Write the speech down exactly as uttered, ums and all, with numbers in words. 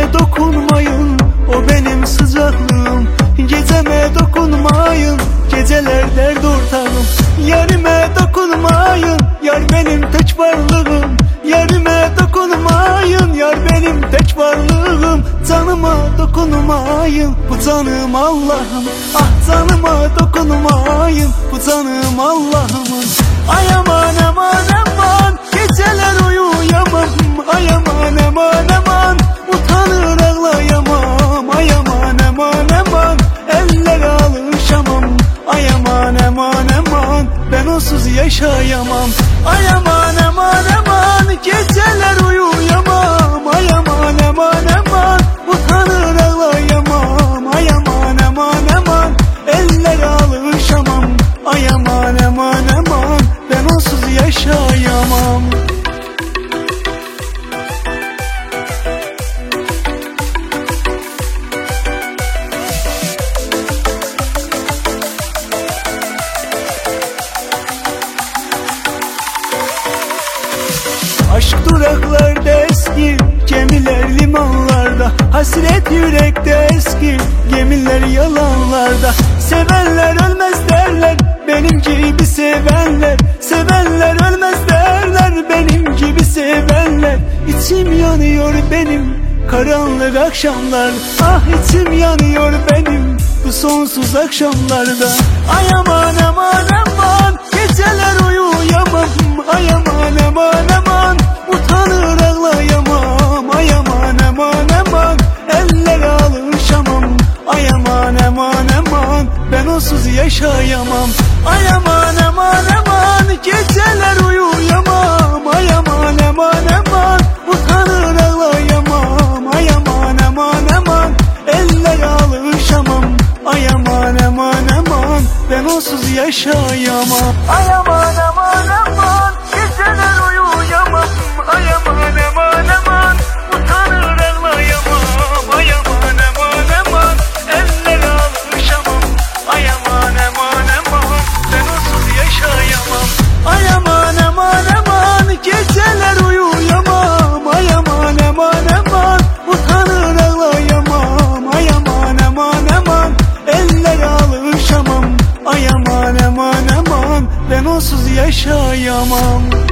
dokunmayın, o benim sıcaklığım. Geceme dokunmayın, geceler dert ortağım. Yarime dokunmayın, yar benim tek varlığım. Yarime dokunmayın, yar benim tek varlığım. Canıma dokunmayın, bu canım Allah'ım. Ah canıma dokunmayın, bu canım Allah'ımın. Ay aman aman aman, geceler uyuyamam. Ay aman aman aman, utanır ağlayamam. Ay aman aman aman, ellere alışamam. Ay aman aman aman, ben onsuz yaşayamam. Ay aman aman aman, geceler uyuyamam. Ay aman aman aman, utanır ağlayamam. Ay aman aman aman, ellere alışamam. Ay aman aman aman, ben onsuz yaşayamam. Aşk duraklarda eski, gemiler limanlarda. Hasret yürekte eski, gemiler yalanlarda. Sevenler ölmez derler, benim gibi sevenler. Sevenler ölmez derler, benim gibi sevenler. İçim yanıyor benim karanlık akşamlar. Ah içim yanıyor benim bu sonsuz akşamlarda. Ay aman aman aman, geceler uyuyamam. Ay aman aman aman, utanır ağlayamam. Ay aman aman aman, ellere alışamam. Ay aman aman aman, ben onsuz yaşayamam. Ay aman aman aman, geceler uyuyamam. Ay aman aman aman, utanır ağlayamam. Ay aman aman aman, ellere alışamam. Ay aman aman aman, ben onsuz yaşayamam. Ay aman aman aman, geceler uyuyamam. Ay aman aman aman, utanır ağlayamam. Ay aman aman aman, ellere alışamam. Ay aman aman aman, ben onsuz yaşayamam. Ay aman aman aman, geceler uyuyamam. Ay aman aman aman, utanır ağlayamam. Ay aman aman aman, ellere alışamam. Ay aman aman aman, ben onsuz yaşayamam.